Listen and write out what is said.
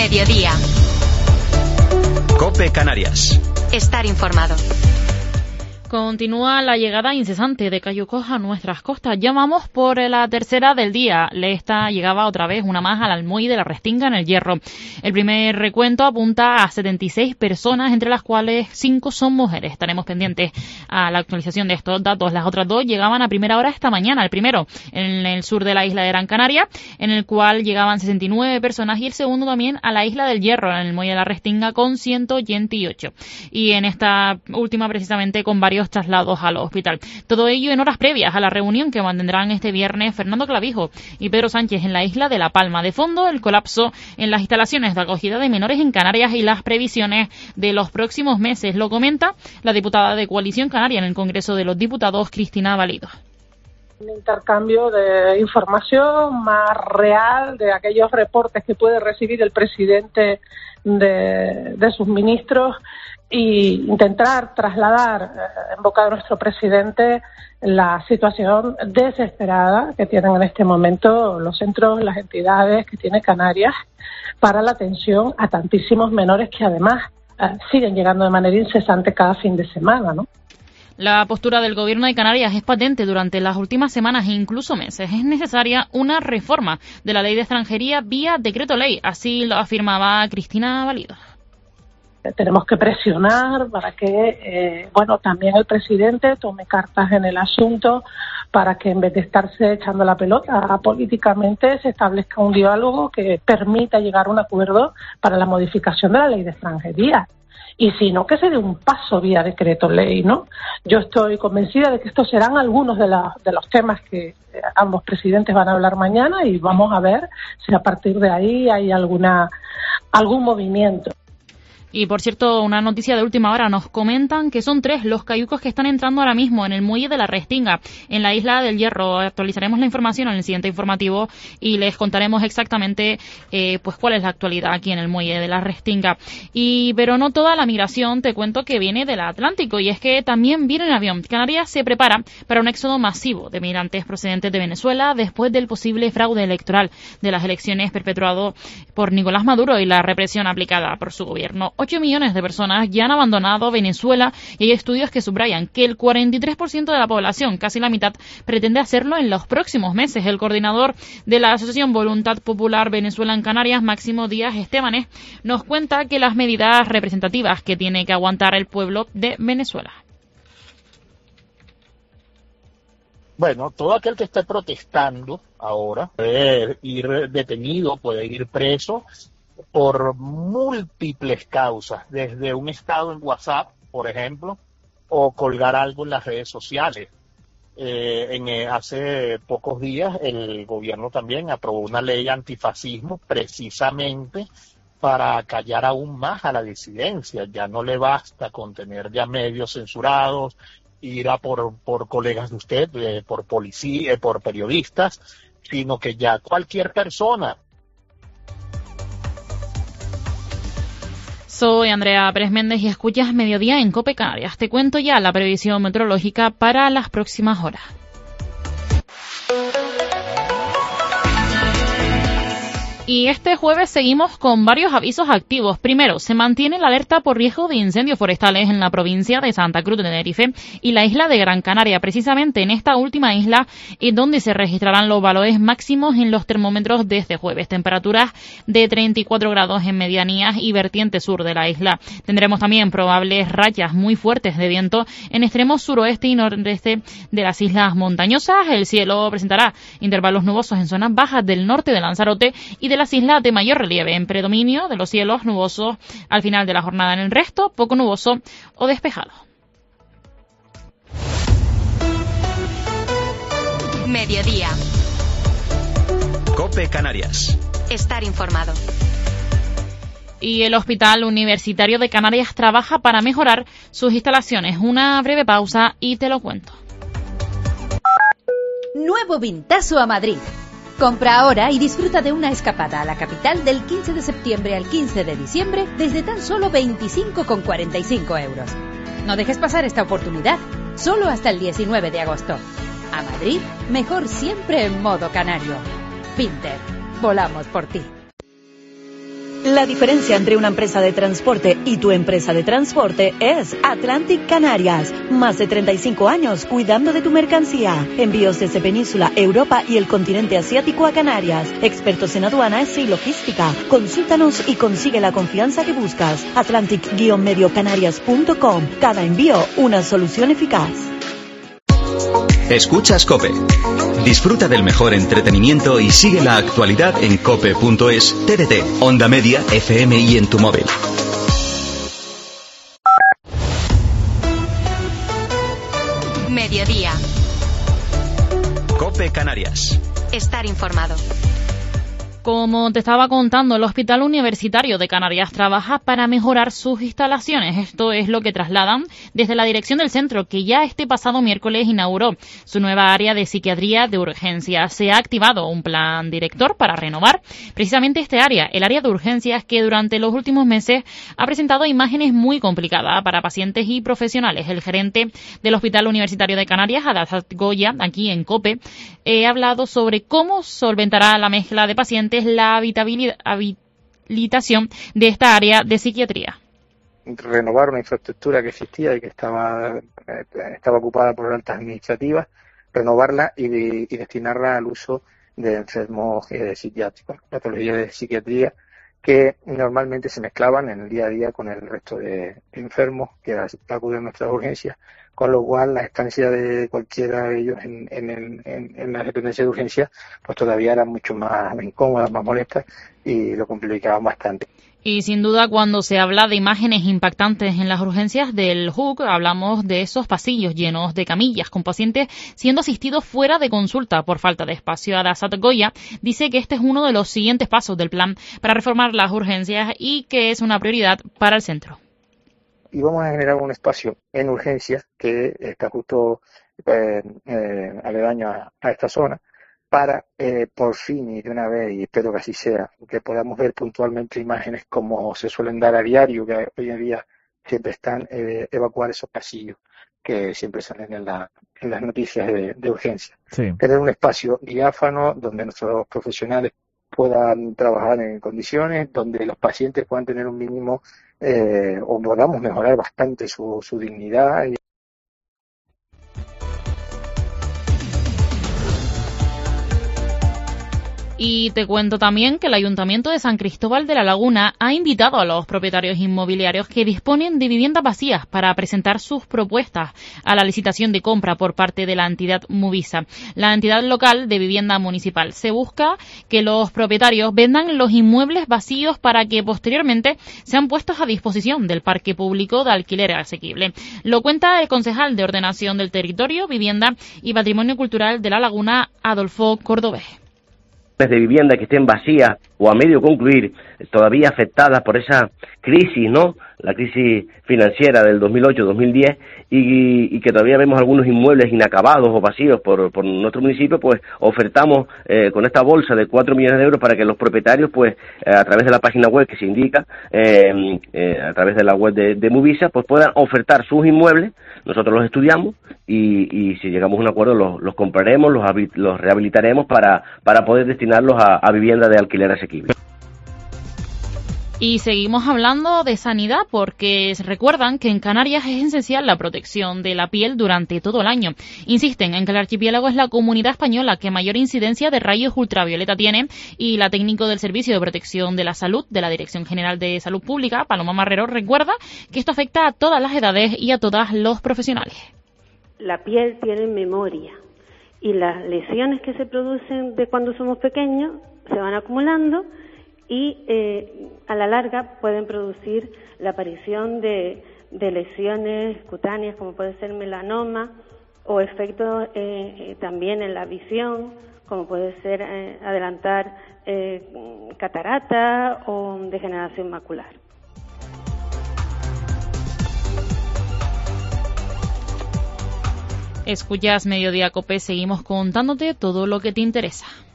Mediodía. COPE Canarias. Estar informado. Continúa la llegada incesante de cayucos a nuestras costas. Ya vamos por la tercera del día. Esta llegaba otra vez, una más, al almuelle de la Restinga en el Hierro. El primer recuento apunta a 76 personas, entre las cuales 5 son mujeres. Estaremos pendientes a la actualización de estos datos. Las otras 2 llegaban a primera hora esta mañana. El primero en el sur de la isla de Gran Canaria, en el cual llegaban 69 personas, y el segundo también a la isla del Hierro, en el muelle de la Restinga, con 188. Y en esta última, precisamente, con varios traslados al hospital. Todo ello en horas previas a la reunión que mantendrán este viernes Fernando Clavijo y Pedro Sánchez en la isla de La Palma. De fondo, el colapso en las instalaciones de acogida de menores en Canarias y las previsiones de los próximos meses. Lo comenta la diputada de Coalición Canaria en el Congreso de los Diputados, Cristina Valido. Un intercambio de información más real de aquellos reportes que puede recibir el presidente de sus ministros, y intentar trasladar en boca de nuestro presidente la situación desesperada que tienen en este momento los centros, las entidades que tiene Canarias para la atención a tantísimos menores que además siguen llegando de manera incesante cada fin de semana, ¿no? La postura del Gobierno de Canarias es patente durante las últimas semanas e incluso meses. Es necesaria una reforma de la Ley de Extranjería vía decreto ley, así lo afirmaba Cristina Valido. Tenemos que presionar para que, también el presidente tome cartas en el asunto, para que en vez de estarse echando la pelota políticamente, se establezca un diálogo que permita llegar a un acuerdo para la modificación de la Ley de Extranjería. Y si no, que se dé un paso vía decreto ley, ¿no? Yo estoy convencida de que estos serán algunos de los temas que ambos presidentes van a hablar mañana, y vamos a ver si a partir de ahí hay algún movimiento. Y, por cierto, una noticia de última hora. Nos comentan que son 3 los cayucos que están entrando ahora mismo en el muelle de la Restinga, en la isla del Hierro. Actualizaremos la información en el siguiente informativo y les contaremos exactamente cuál es la actualidad aquí en el muelle de la Restinga. Pero no toda la migración, te cuento que viene del Atlántico, y es que también viene en avión. Canarias se prepara para un éxodo masivo de migrantes procedentes de Venezuela después del posible fraude electoral de las elecciones perpetuado por Nicolás Maduro y la represión aplicada por su gobierno. 8 millones de personas ya han abandonado Venezuela, y hay estudios que subrayan que el 43% de la población, casi la mitad, pretende hacerlo en los próximos meses. El coordinador de la Asociación Voluntad Popular Venezuela en Canarias, Máximo Díaz Estebanes, nos cuenta que las medidas representativas que tiene que aguantar el pueblo de Venezuela. Bueno, todo aquel que esté protestando ahora puede ir detenido, puede ir preso por múltiples causas, desde un estado en WhatsApp, por ejemplo, o colgar algo en las redes sociales. Hace pocos días el gobierno también aprobó una ley antifascismo precisamente para callar aún más a la disidencia. Ya no le basta con tener ya medios censurados, ir a por colegas de usted, por policía, por periodistas, sino que ya cualquier persona. Soy Andrea Pérez Méndez y escuchas Mediodía en COPE Canarias. Te cuento ya la previsión meteorológica para las próximas horas. Y este jueves seguimos con varios avisos activos. Primero, se mantiene la alerta por riesgo de incendios forestales en la provincia de Santa Cruz de Tenerife y la isla de Gran Canaria. Precisamente en esta última isla es donde se registrarán los valores máximos en los termómetros de este jueves. Temperaturas de 34 grados en medianías y vertiente sur de la isla. Tendremos también probables rachas muy fuertes de viento en extremos suroeste y nordeste de las islas montañosas. El cielo presentará intervalos nubosos en zonas bajas del norte de Lanzarote y de las islas de mayor relieve, en predominio de los cielos nubosos al final de la jornada. En el resto, poco nuboso o despejado. Mediodía. COPE Canarias. Estar informado. Y el Hospital Universitario de Canarias trabaja para mejorar sus instalaciones. Una breve pausa y te lo cuento. Nuevo Vintazo a Madrid. Compra ahora y disfruta de una escapada a la capital del 15 de septiembre al 15 de diciembre desde tan solo 25,45 euros. No dejes pasar esta oportunidad, solo hasta el 19 de agosto. A Madrid, mejor siempre en modo canario. Vinted, volamos por ti. La diferencia entre una empresa de transporte y tu empresa de transporte es Atlantic Canarias. Más de 35 años cuidando de tu mercancía. Envíos desde Península, Europa y el continente asiático a Canarias. Expertos en aduanas y logística. Consúltanos y consigue la confianza que buscas. Atlantic-mediocanarias.com. Cada envío, una solución eficaz. Escuchas COPE. Disfruta del mejor entretenimiento y sigue la actualidad en cope.es, TDT, Onda Media, FM y en tu móvil. Mediodía. COPE Canarias. Estar informado. Como te estaba contando, el Hospital Universitario de Canarias trabaja para mejorar sus instalaciones. Esto es lo que trasladan desde la dirección del centro, que ya este pasado miércoles inauguró su nueva área de psiquiatría de urgencias. Se ha activado un plan director para renovar precisamente este área, el área de urgencias, que durante los últimos meses ha presentado imágenes muy complicadas para pacientes y profesionales. El gerente del Hospital Universitario de Canarias, Adalfat Goya, aquí en COPE, ha hablado sobre cómo solventará la mezcla de pacientes la habilitación de esta área de psiquiatría. Renovar una infraestructura que existía y que estaba ocupada por altas administrativas, renovarla y destinarla al uso de enfermos psiquiátricos, patologías de psiquiatría que normalmente se mezclaban en el día a día con el resto de enfermos que acuden a nuestras urgencias, con lo cual la estancia de cualquiera de ellos en la dependencia de urgencias pues todavía era mucho más incómoda, más molesta y lo complicaban bastante. Y sin duda, cuando se habla de imágenes impactantes en las urgencias del HUC, hablamos de esos pasillos llenos de camillas con pacientes siendo asistidos fuera de consulta por falta de espacio. Adalfat Goya dice que este es uno de los siguientes pasos del plan para reformar las urgencias y que es una prioridad para el centro. Y vamos a generar un espacio en urgencias que está justo aledaño a esta zona, para por fin y de una vez, y espero que así sea, que podamos ver puntualmente imágenes como se suelen dar a diario, que hoy en día siempre están, evacuar esos pasillos que siempre salen en las noticias de urgencia. Sí. Tener un espacio diáfano donde nuestros profesionales puedan trabajar en condiciones, donde los pacientes puedan tener un mínimo o podamos mejorar bastante su dignidad. Y te cuento también que el Ayuntamiento de San Cristóbal de la Laguna ha invitado a los propietarios inmobiliarios que disponen de viviendas vacías para presentar sus propuestas a la licitación de compra por parte de la entidad Movisa, la entidad local de vivienda municipal. Se busca que los propietarios vendan los inmuebles vacíos para que posteriormente sean puestos a disposición del parque público de alquiler asequible. Lo cuenta el concejal de Ordenación del Territorio, Vivienda y Patrimonio Cultural de la Laguna, Adolfo Cordobés. De vivienda que estén vacías o a medio concluir, todavía afectadas por esa crisis, ¿no? La crisis financiera del 2008-2010 y que todavía vemos algunos inmuebles inacabados o vacíos por nuestro municipio, pues ofertamos con esta bolsa de 4 millones de euros para que los propietarios, pues a través de la página web que se indica, a través de la web de Movisa, pues puedan ofertar sus inmuebles. Nosotros los estudiamos y si llegamos a un acuerdo los compraremos, los rehabilitaremos para poder destinarlos a vivienda de alquiler asequible. Y seguimos hablando de sanidad porque recuerdan que en Canarias es esencial la protección de la piel durante todo el año. Insisten en que el archipiélago es la comunidad española que mayor incidencia de rayos ultravioleta tiene y la técnico del Servicio de Protección de la Salud de la Dirección General de Salud Pública, Paloma Marrero, recuerda que esto afecta a todas las edades y a todos los profesionales. La piel tiene memoria y las lesiones que se producen de cuando somos pequeños se van acumulando y a la larga pueden producir la aparición de lesiones cutáneas como puede ser melanoma o efectos también en la visión como puede ser adelantar catarata o degeneración macular. Escuchas Mediodía COPE, seguimos contándote todo lo que te interesa.